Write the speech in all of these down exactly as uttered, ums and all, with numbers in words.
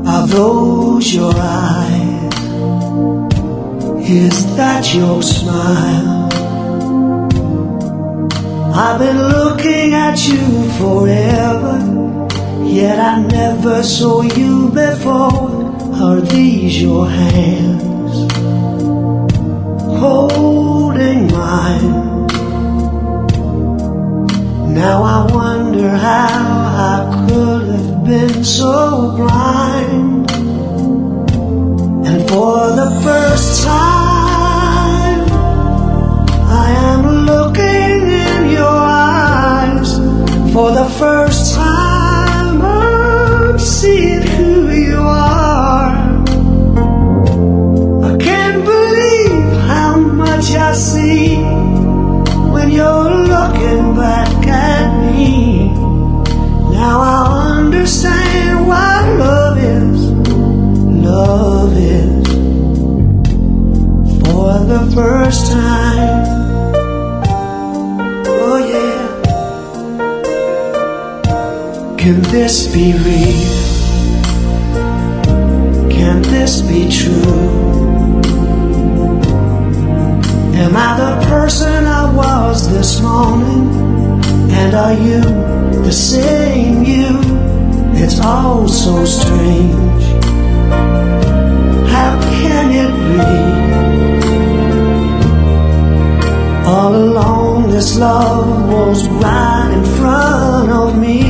Are those your eyes? Is that your smile? I've been looking at you forever, yet I never saw you before. Are these your hands holding mine? Now I wonder how I could have been so blind. And for the first time I am looking in your eyes. For the first time I'm seeing who you are. I can't believe how much I see when you're looking back at me. Now I understand what love is. Love is. For the first time. Oh yeah. Can this be real? Can this be true? Am I the person I was this morning? And are you the same you? It's all so strange. How can it be? All along this love was right in front of me.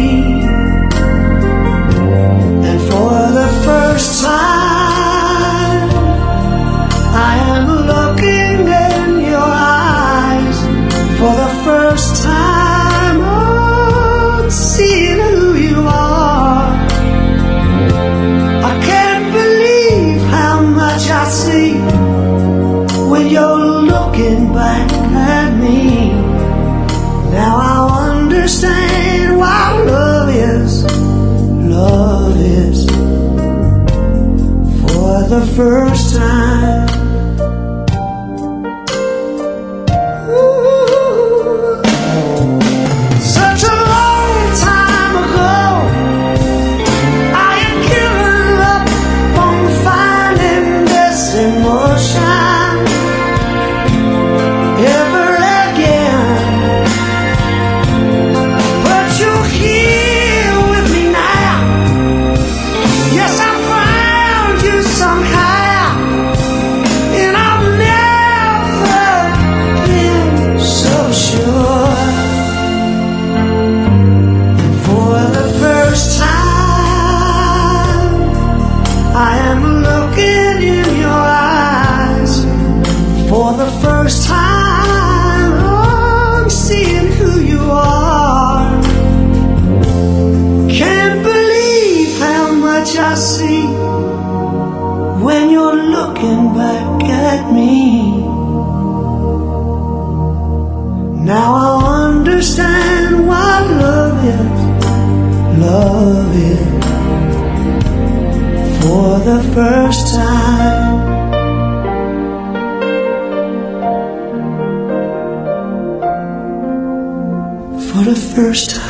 And for the first time I am looking in your eyes. For the first time I'm seeing who you are. I can't believe how much I see when you're looking back at me. Now I understand what love is. Love is. For the first time. For the first time I'm seeing who you are. Can't believe how much I see when you're looking back at me. Now I understand what love is. Love is. For the first time. For the first time.